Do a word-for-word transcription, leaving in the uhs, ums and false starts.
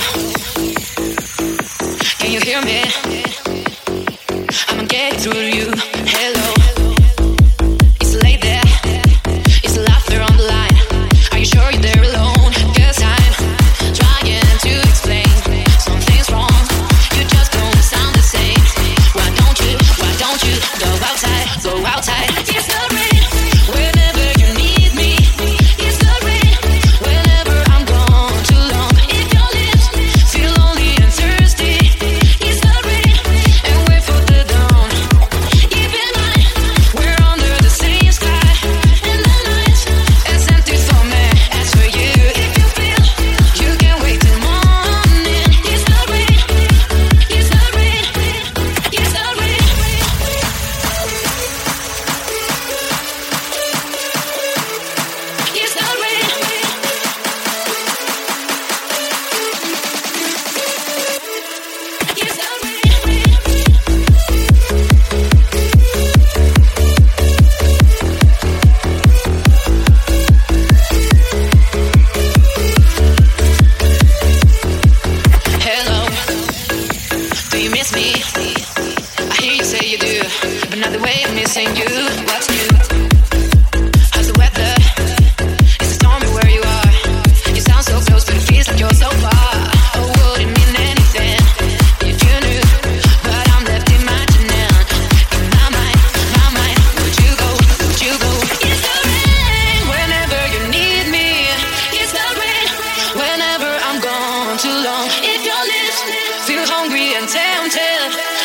Can you hear me? I'ma get through to you. Hello. It's late there. It's laughter on the line. Are you sure you're there alone? 'Cause I'm trying to explain. Something's wrong. You just don't sound the same. Why don't you, why don't you go outside, go outside? It's the rain. Whenever you need me. It's the rain. Whenever I'm gone too long. If your lips feel lonely and thirsty. It's the rain. And wait for the dawn. Keep in mind, we're under the same sky. And the night is empty for me. As for you, if you feel you can wait till morning. It's the rain. It's the rain. It's the rain. It's the rain. It's the Hello, do you miss me? I hear you say you do, but not the way I'm missing you. What's new? How's the weather? Is it stormy where you are? You sound so close, but it feels like you're so far. Oh, would it mean anything if you knew? But I'm left imagining. In my mind, my mind, would you go? Would you go? It's the rain. Whenever you need me. It's the rain. Whenever I'm gone too long. If your lips feel hungry and tempted.